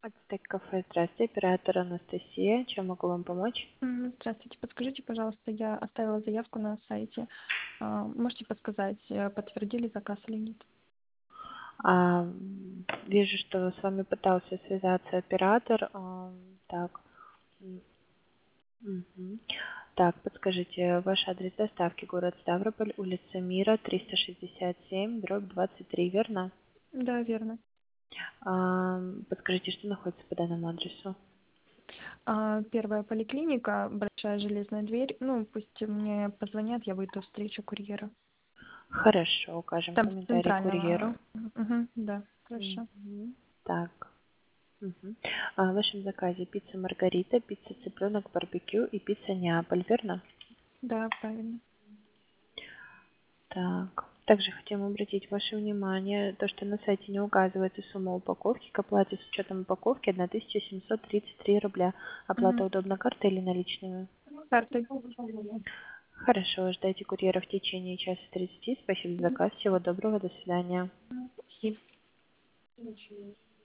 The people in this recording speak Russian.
Ацтек кафе, здравствуйте, оператор Анастасия. Чем могу вам помочь? Здравствуйте, подскажите, пожалуйста, я оставила заявку на сайте. Можете подсказать, подтвердили заказ или нет? Вижу, что с вами пытался связаться оператор. Так. Мгм. Так, подскажите, ваш адрес доставки город Ставрополь, улица Мира, 367, дробь 23, верно? Да, верно. Подскажите, что находится по данному адресу? Первая поликлиника, большая железная дверь. Ну, пусть мне позвонят, я выйду встречу курьера. Хорошо, укажем Там с комментарий курьеру. центрального. Мгм, да, хорошо. Мгм. Так. Мгм. В вашем заказе пицца Маргарита, пицца цыпленок барбекю и пицца Неаполь, верно? Да, правильно. Так. Также хотим обратить ваше внимание, то, что на сайте не указывается сумма упаковки. К оплате с учетом упаковки 1733 рубля. Оплата Мгм. удобна картой или наличными? Картой. Хорошо, ждайте курьера в течение часа 30. Спасибо за заказ. Всего доброго, до свидания. Спасибо.